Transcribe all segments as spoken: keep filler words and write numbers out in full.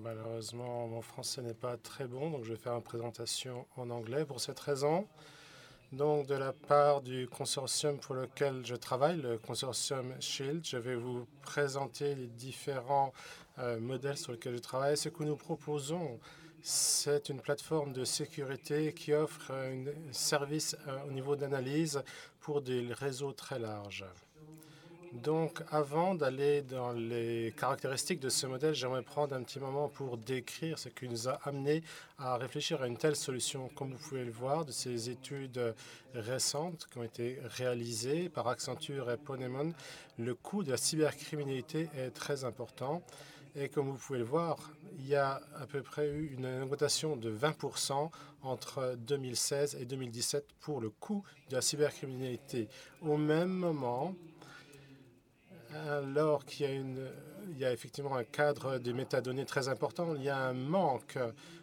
Malheureusement, mon français n'est pas très bon, donc je vais faire une présentation en anglais pour cette raison. Donc, de la part du consortium pour lequel je travaille, le consortium SHIELD, je vais vous présenter les différents euh, modèles sur lesquels je travaille. Ce que nous proposons, c'est une plateforme de sécurité qui offre un service euh, au niveau d'analyse pour des réseaux très larges. Donc, avant d'aller dans les caractéristiques de ce modèle, j'aimerais prendre un petit moment pour décrire ce qui nous a amené à réfléchir à une telle solution. Comme vous pouvez le voir, de ces études récentes qui ont été réalisées par Accenture et Ponemon, le coût de la cybercriminalité est très important. Et comme vous pouvez le voir, il y a à peu près eu une augmentation de vingt pour cent entre deux mille seize et deux mille dix-sept pour le coût de la cybercriminalité. Au même moment, alors qu'il y a, une, il y a effectivement un cadre de métadonnées très important, il y a un manque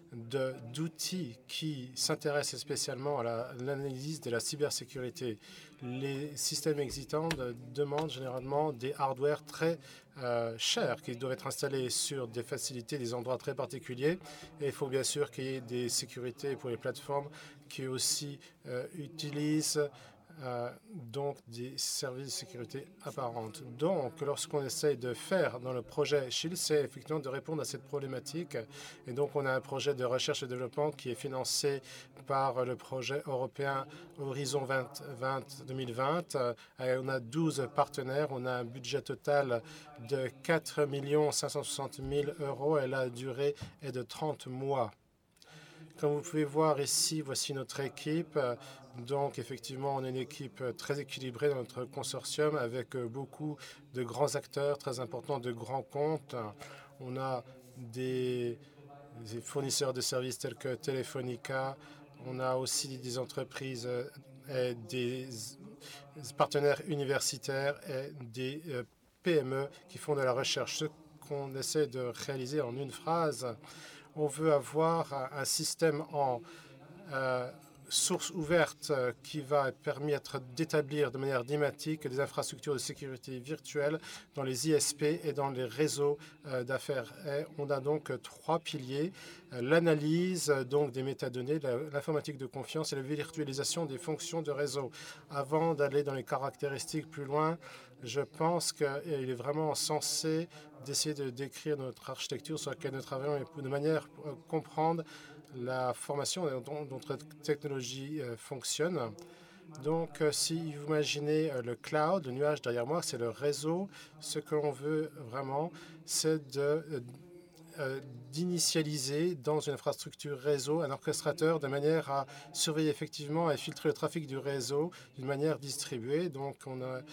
d'outils qui s'intéressent spécialement à l'analyse de la cybersécurité. Les systèmes existants de, demandent généralement des hardware très euh, chers qui doivent être installés sur des facilités, des endroits très particuliers. Et il faut bien sûr qu'il y ait des sécurités pour les plateformes qui aussi euh, utilisent Euh, donc des services de sécurité apparentes. Donc, lorsqu'on essaye de faire dans le projet SHIELD, c'est effectivement de répondre à cette problématique. Et donc, on a un projet de recherche et développement qui est financé par le projet européen Horizon deux mille vingt. Et on a douze partenaires. On a un budget total de quatre millions cinq cent soixante mille euros et la durée est de trente mois. Comme vous pouvez voir ici, voici notre équipe. Donc, effectivement, on est une équipe très équilibrée dans notre consortium avec beaucoup de grands acteurs très importants, de grands comptes. On a des, des fournisseurs de services tels que Telefonica. On a aussi des entreprises et des partenaires universitaires et des P M E qui font de la recherche. Ce qu'on essaie de réaliser en une phrase, on veut avoir un système en euh, source ouverte qui va permettre d'établir de manière dynamique des infrastructures de sécurité virtuelle dans les I S P et dans les réseaux euh, d'affaires. Et on a donc trois piliers, euh, l'analyse donc des métadonnées, l'informatique de confiance et la virtualisation des fonctions de réseau. Avant d'aller dans les caractéristiques plus loin, je pense qu'il est vraiment censé d'essayer de décrire notre architecture sur laquelle nous travaillons et de manière à comprendre la formation dont notre technologie euh, fonctionne. Donc, euh, si vous imaginez euh, le cloud, le nuage derrière moi, c'est le réseau. Ce que l'on veut vraiment, c'est de euh, d'initialiser dans une infrastructure réseau un orchestrateur de manière à surveiller effectivement et filtrer le trafic du réseau d'une manière distribuée. Donc, on a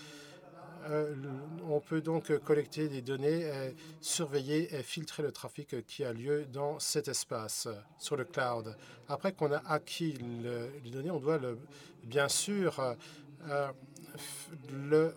Euh, on peut donc collecter des données, et surveiller et filtrer le trafic qui a lieu dans cet espace sur le cloud. Après qu'on a acquis le, les données, on doit le, bien sûr euh, le,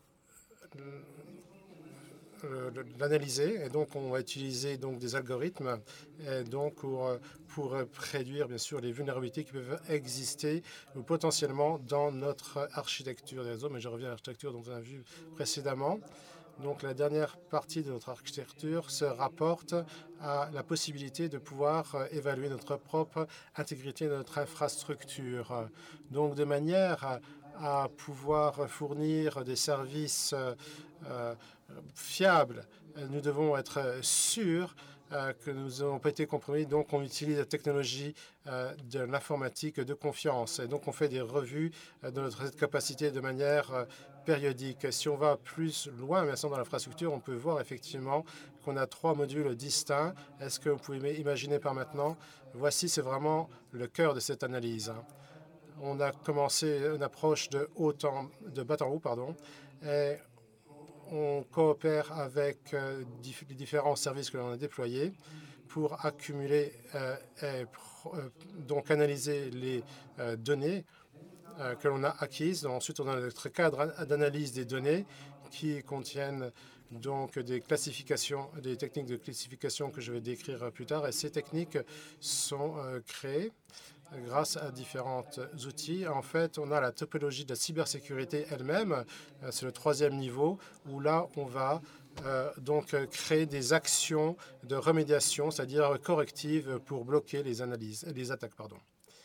l'analyser et donc on va utiliser donc des algorithmes et donc pour, pour réduire bien sûr les vulnérabilités qui peuvent exister ou potentiellement dans notre architecture des réseaux. Mais je reviens à l'architecture dont on a vu précédemment. Donc la dernière partie de notre architecture se rapporte à la possibilité de pouvoir évaluer notre propre intégrité de notre infrastructure. Donc de manière à, à pouvoir fournir des services euh, fiables, nous devons être sûrs euh, que nous n'avons pas été compromis. Donc, on utilise la technologie euh, de l'informatique de confiance. Et donc, on fait des revues euh, de notre capacité de manière euh, périodique. Si on va plus loin maintenant dans l'infrastructure, on peut voir effectivement qu'on a trois modules distincts. Est-ce que vous pouvez imaginer par maintenant? Voici, c'est vraiment le cœur de cette analyse. On a commencé une approche de haut en, de bas en haut, pardon, et on coopère avec euh, diff les différents services que l'on a déployés pour accumuler euh, et euh, donc analyser les euh, données euh, que l'on a acquises. Ensuite, on a notre cadre d'analyse des données qui contiennent donc des classifications, des techniques de classification que je vais décrire plus tard. Et ces techniques sont euh, créées grâce à différents outils. En fait, on a la topologie de la cybersécurité elle-même. C'est le troisième niveau où là, on va euh, donc euh, créer des actions de remédiation, c'est-à-dire correctives pour bloquer les analyses, les attaques, pardon.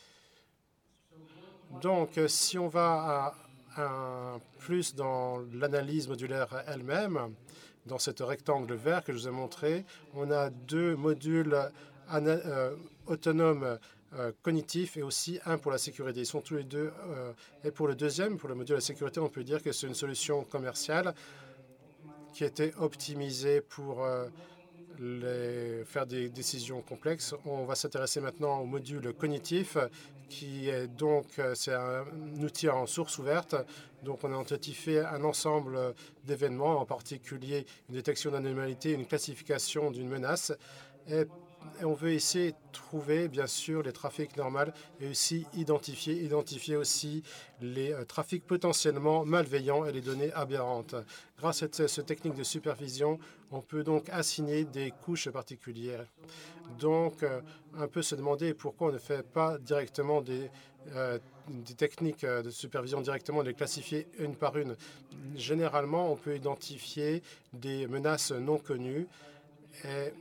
Donc, euh, si on va à, à plus dans l'analyse modulaire elle-même, dans ce rectangle vert que je vous ai montré, on a deux modules euh, autonomes euh, cognitifs et aussi un pour la sécurité. Ils sont tous les deux. Euh, et pour le deuxième, pour le module de la sécurité, on peut dire que c'est une solution commerciale qui était optimisée pour euh, les, faire des décisions complexes. On va s'intéresser maintenant au module cognitif, qui est donc c'est un outil en source ouverte. Donc on a identifié un ensemble d'événements, en particulier une détection d'anomalies, une classification d'une menace. Et, et on veut essayer de trouver, bien sûr, les trafics normaux et aussi identifier, identifier aussi les euh, trafics potentiellement malveillants et les données aberrantes. Grâce à cette technique de supervision, on peut donc assigner des couches particulières. Donc, euh, un peu se demander pourquoi on ne fait pas directement des, euh, des techniques de supervision directement, les classifier une par une. Généralement, on peut identifier des menaces non connues. Et,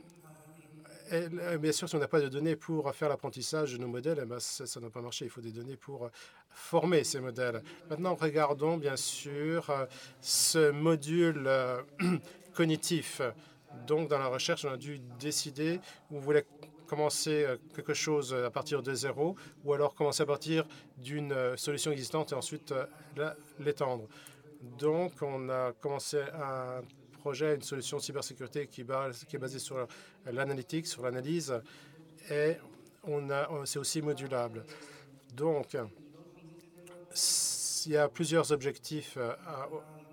et bien sûr, si on n'a pas de données pour faire l'apprentissage de nos modèles, eh bien, ça n'a pas marché. Il faut des données pour former ces modèles. Maintenant, regardons bien sûr ce module euh, cognitif. Donc, dans la recherche, on a dû décider où on voulait commencer quelque chose à partir de zéro ou alors commencer à partir d'une solution existante et ensuite l'étendre. Donc, on a commencé un projet, une solution de cybersécurité qui, base, qui est basée sur l'analytique, sur l'analyse, et c'est aussi modulable. Donc, il y a plusieurs objectifs. À,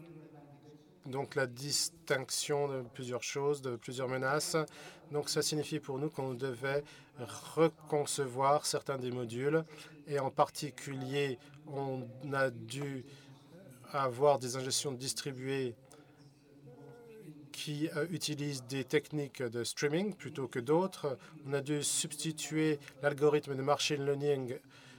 donc, la distinction de plusieurs choses, de plusieurs menaces. Donc, ça signifie pour nous qu'on devait reconcevoir certains des modules, et en particulier, on a dû avoir des ingestions distribuées qui euh, utilisent des techniques de streaming plutôt que d'autres. On a dû substituer l'algorithme de machine learning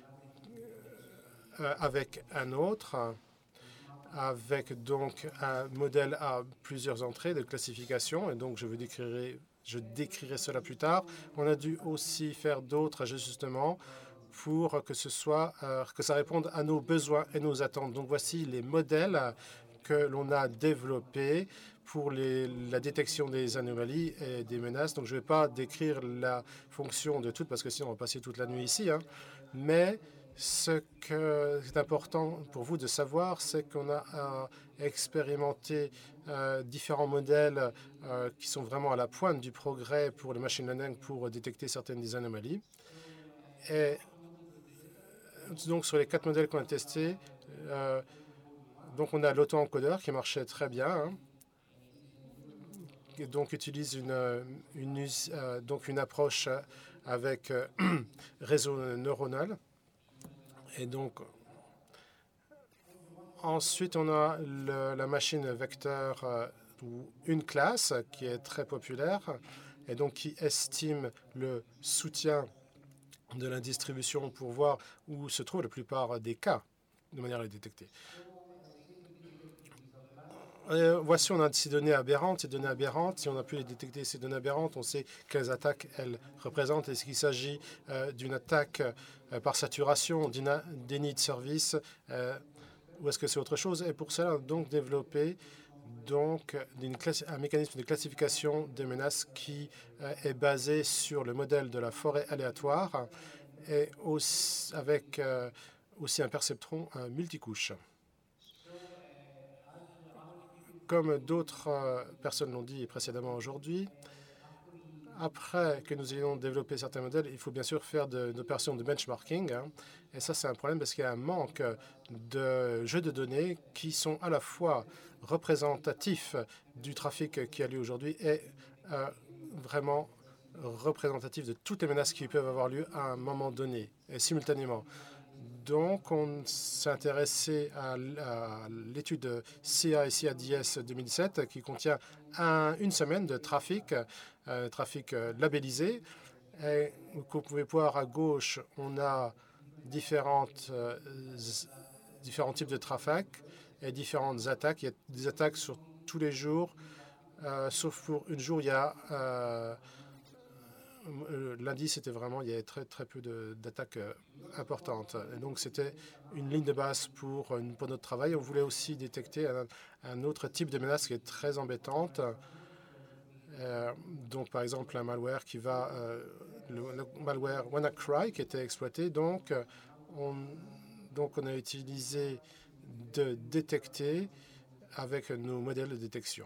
euh, avec un autre, avec donc un modèle à plusieurs entrées de classification, et donc je, vous décrirai, je décrirai cela plus tard. On a dû aussi faire d'autres ajustements pour que ce soit, euh, que ça réponde à nos besoins et nos attentes. Donc voici les modèles que l'on a développés pour les, la détection des anomalies et des menaces. Donc je ne vais pas décrire la fonction de toutes parce que sinon on va passer toute la nuit ici. Hein. Mais ce qui est important pour vous de savoir, c'est qu'on a euh, expérimenté euh, différents modèles euh, qui sont vraiment à la pointe du progrès pour le machine learning pour détecter certaines des anomalies. Et donc sur les quatre modèles qu'on a testés, euh, donc on a l'auto-encodeur qui marchait très bien. Hein. Et donc utilise une, une, euh, donc une approche avec euh, réseau neuronal. Et donc ensuite on a le, la machine vecteur euh, ou une classe qui est très populaire et donc qui estime le soutien de la distribution pour voir où se trouvent la plupart des cas de manière à les détecter. Et voici, on a ces données aberrantes. Ces données aberrantes, si on a pu les détecter, ces données aberrantes, on sait quelles attaques elles représentent. Est-ce qu'il s'agit euh, d'une attaque euh, par saturation, d'un déni de service, euh, ou est-ce que c'est autre chose? Et pour cela, on a donc développé donc, un mécanisme de classification des menaces qui euh, est basé sur le modèle de la forêt aléatoire et aussi, avec euh, aussi un perceptron euh, multicouche. Comme d'autres euh, personnes l'ont dit précédemment aujourd'hui, après que nous ayons développé certains modèles, il faut bien sûr faire d'opérations de, de benchmarking. Hein, et ça, c'est un problème parce qu'il y a un manque de jeux de données qui sont à la fois représentatifs du trafic qui a lieu aujourd'hui et euh, vraiment représentatifs de toutes les menaces qui peuvent avoir lieu à un moment donné et simultanément. Donc, on s'est intéressé à, à l'étude C A et C A D S deux mille dix-sept qui contient un, une semaine de trafic, euh, trafic euh, labellisé. Et vous pouvez voir à gauche, on a différentes, euh, différents types de trafic et différentes attaques. Il y a des attaques sur tous les jours euh, sauf pour une jour, il y a euh, lundi, c'était vraiment, il y avait très, très peu d'attaques euh, importantes. Et donc, c'était une ligne de base pour, pour notre travail. On voulait aussi détecter un, un autre type de menace qui est très embêtante. Euh, donc, par exemple, un malware qui va, euh, le, le malware WannaCry qui était exploité. Donc, on, donc, on a utilisé de détecter avec nos modèles de détection.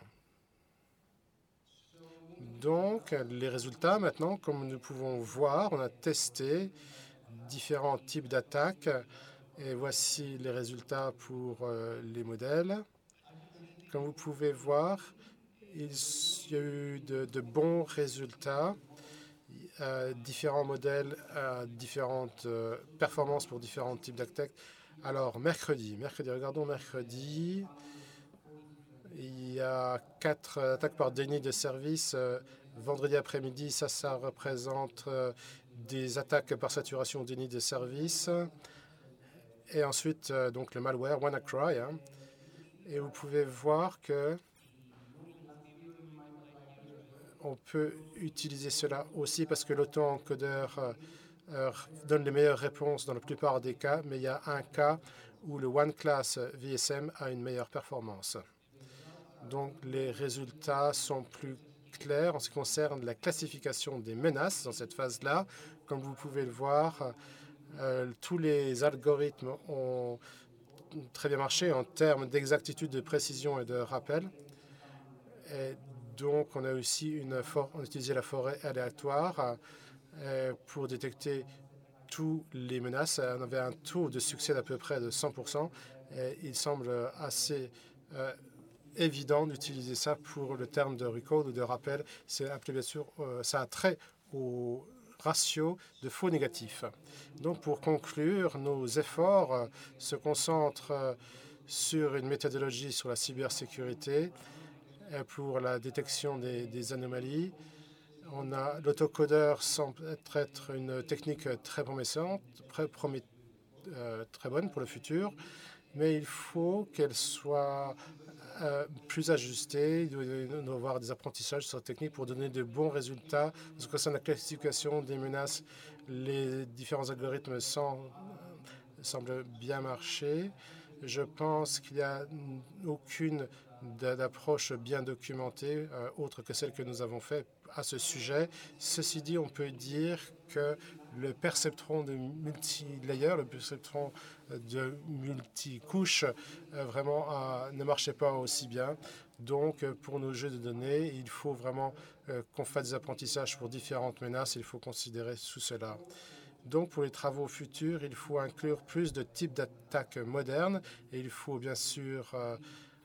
Donc, les résultats, maintenant, comme nous pouvons voir, on a testé différents types d'attaques. Et voici les résultats pour euh, les modèles. Comme vous pouvez voir, il y a eu de, de bons résultats. Euh, différents modèles, euh, différentes euh, performances pour différents types d'attaques. Alors, mercredi, mercredi, regardons mercredi. Il y a quatre attaques par déni de service. Euh, vendredi après-midi, ça, ça représente euh, des attaques par saturation ou déni de service. Et ensuite, euh, donc le malware WannaCry. Hein. Et vous pouvez voir que on peut utiliser cela aussi parce que l'auto-encodeur euh, euh, donne les meilleures réponses dans la plupart des cas, mais il y a un cas où le OneClass V S M a une meilleure performance. Donc, les résultats sont plus clairs en ce qui concerne la classification des menaces dans cette phase-là. Comme vous pouvez le voir, euh, tous les algorithmes ont très bien marché en termes d'exactitude, de précision et de rappel. Et donc, on a aussi une for on a utilisé la forêt aléatoire euh, pour détecter toutes les menaces. On avait un taux de succès d'à peu près de cent pour cent. Et il semble assez euh, évident d'utiliser ça pour le terme de recall ou de rappel. C'est appelé bien sûr, euh, ça a trait au ratio de faux négatifs. Donc pour conclure, nos efforts euh, se concentrent euh, sur une méthodologie sur la cybersécurité euh, pour la détection des, des anomalies. On a l'autocodeur semble être, être une technique très promettante, très, promet, euh, très bonne pour le futur, mais il faut qu'elle soit Euh, plus ajusté. Il doit y avoir des apprentissages sur la technique pour donner de bons résultats. En ce qui concerne la classification des menaces, les différents algorithmes sans, semblent bien marcher. Je pense qu'il n'y a aucune d'approche bien documentée, euh, autre que celle que nous avons faite à ce sujet. Ceci dit, on peut dire que le perceptron de multi-layer, le perceptron de multi-couches, euh, vraiment euh, ne marchait pas aussi bien. Donc, euh, pour nos jeux de données, il faut vraiment euh, qu'on fasse des apprentissages pour différentes menaces. Il faut considérer tout cela. Donc, pour les travaux futurs, il faut inclure plus de types d'attaques modernes et il faut bien sûr euh,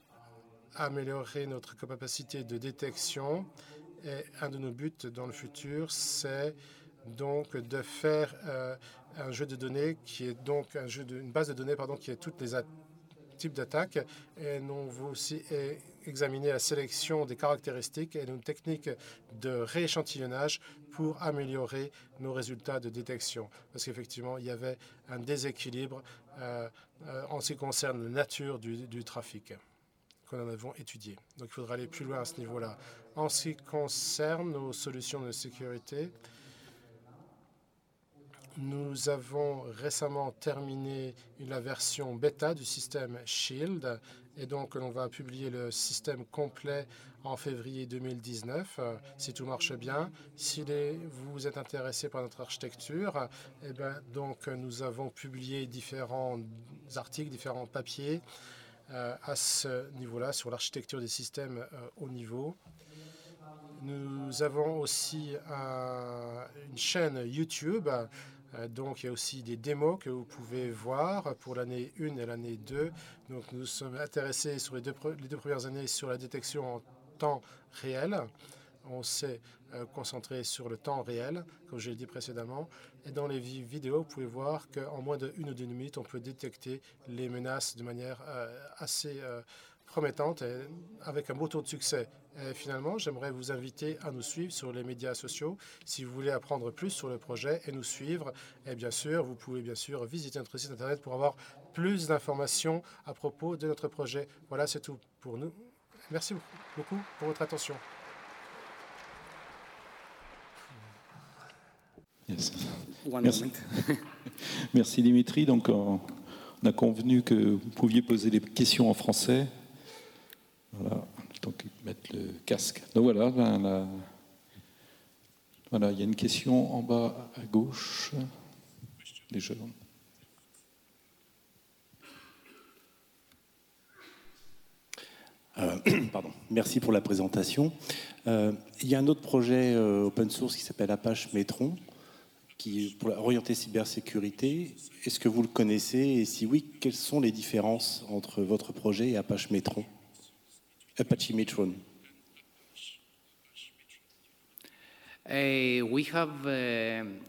améliorer notre capacité de détection. Et un de nos buts dans le futur, c'est donc de faire euh, un jeu de données qui est donc un jeu de, une base de données pardon, qui est toutes les types d'attaques. Et on va aussi examiner la sélection des caractéristiques et une technique de rééchantillonnage pour améliorer nos résultats de détection. Parce qu'effectivement, il y avait un déséquilibre euh, euh, en ce qui concerne la nature du, du trafic qu'on en avons étudié. Donc, il faudra aller plus loin à ce niveau-là. En ce qui concerne nos solutions de sécurité, nous avons récemment terminé la version bêta du système Shield et donc on va publier le système complet en février deux mille dix-neuf, euh, si tout marche bien. Si les, vous êtes intéressé par notre architecture, eh bien, donc nous avons publié différents articles, différents papiers euh, à ce niveau-là sur l'architecture des systèmes euh, haut niveau. Nous avons aussi un, une chaîne YouTube. Donc, il y a aussi des démos que vous pouvez voir pour l'année un et l'année deux. Donc, nous sommes intéressés sur les deux, les deux premières années sur la détection en temps réel. On s'est euh, concentré sur le temps réel, comme je l'ai dit précédemment. Et dans les vidéos, vous pouvez voir qu'en moins de une ou deux minutes, on peut détecter les menaces de manière euh, assez euh, promettante et avec un beau taux de succès. Et finalement, j'aimerais vous inviter à nous suivre sur les médias sociaux si vous voulez apprendre plus sur le projet et nous suivre. Et bien sûr, vous pouvez bien sûr visiter notre site internet pour avoir plus d'informations à propos de notre projet. Voilà, c'est tout pour nous. Merci beaucoup pour votre attention. Yes. One Merci. moment. Merci Dimitri. Donc, on a convenu que vous pouviez poser des questions en français. Voilà, donc mettre le casque. Donc voilà, ben, la... voilà, il y a une question en bas à gauche. Déjà. Euh, pardon. Merci pour la présentation. Euh, il y a un autre projet euh, open source qui s'appelle Apache Metron, qui est pour orienter cybersécurité. Est-ce que vous le connaissez? Et si oui, quelles sont les différences entre votre projet et Apache Metron? Apache Metron. Uh, we have. Uh,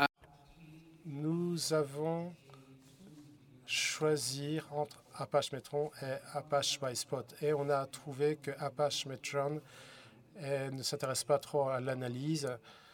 Nous avons choisi entre Apache Metron et Apache Spot. Et on a trouvé que Apache Metron eh, ne s'intéresse pas trop à l'analyse,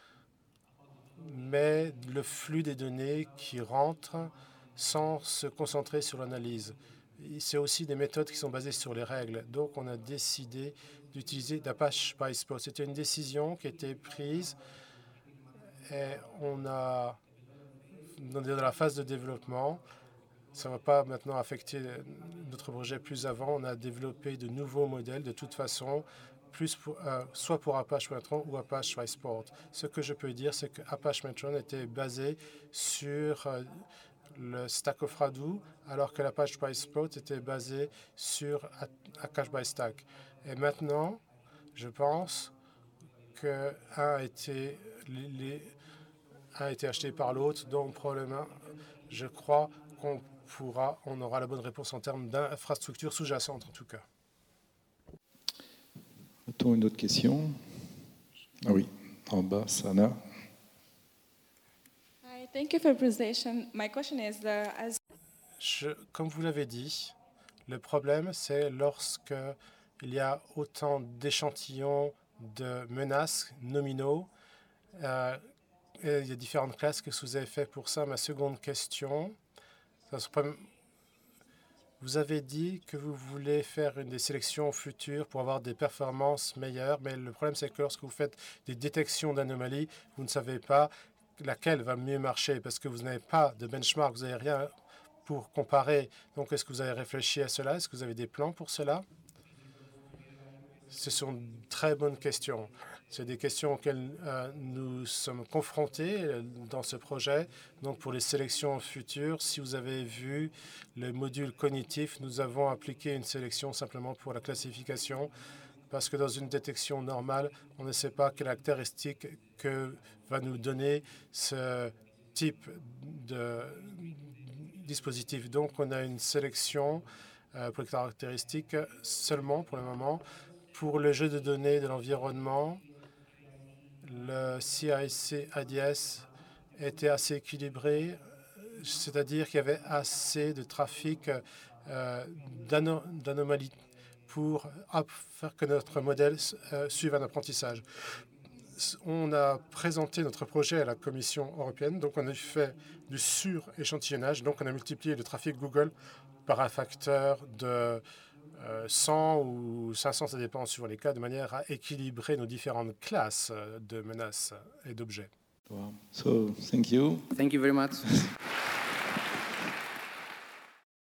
mais le flux des données qui rentrent sans se concentrer sur l'analyse. C'est aussi des méthodes qui sont basées sur les règles. Donc, on a décidé d'utiliser d'Apache Spot. C'était une décision qui a été prise et on a, dans la phase de développement, ça ne va pas maintenant affecter notre projet plus avant. On a développé de nouveaux modèles de toute façon, plus pour, euh, soit pour Apache Metron ou Apache Spot. Ce que je peux dire, c'est que Apache Metron était basé sur euh, le Stack of Hadoop, alors que l'Apache Spot était basé sur Akash by Stack. Et maintenant, je pense qu'un a été, les, les, un a été acheté par l'autre, donc probablement, je crois qu'on pourra, on aura la bonne réponse en termes d'infrastructure sous-jacente en tout cas. A-t-on une autre question? Ah oui, en bas, Sana. Hi, thank you for your presentation. My question is, uh, as Je, comme vous l'avez dit, le problème c'est lorsque il y a autant d'échantillons de menaces nominaux. Euh, et il y a différentes classes que vous avez fait pour ça. Ma seconde question, vous avez dit que vous voulez faire une des sélections futures pour avoir des performances meilleures, mais le problème c'est que lorsque vous faites des détections d'anomalies, vous ne savez pas laquelle va mieux marcher parce que vous n'avez pas de benchmark, vous n'avez rien pour comparer. Donc, est-ce que vous avez réfléchi à cela? Est-ce que vous avez des plans pour cela? Ce sont de très bonnes questions. C'est des questions auxquelles euh, nous sommes confrontés dans ce projet. Donc, pour les sélections futures, si vous avez vu le module cognitif, nous avons appliqué une sélection simplement pour la classification parce que dans une détection normale, on ne sait pas quelle caractéristique que va nous donner ce type de dispositif. Donc, on a une sélection euh, pour les caractéristiques seulement pour le moment. Pour le jeu de données de l'environnement, le C I C A D S était assez équilibré, c'est-à-dire qu'il y avait assez de trafic euh, d'ano d'anomalies pour faire que notre modèle euh, suive un apprentissage. On a présenté notre projet à la Commission européenne, donc on a fait du sur-échantillonnage, donc on a multiplié le trafic Google par un facteur de euh, cent ou cinq cents, ça dépend sur les cas, de manière à équilibrer nos différentes classes de menaces et d'objets. Wow. So, thank you. Thank you very much.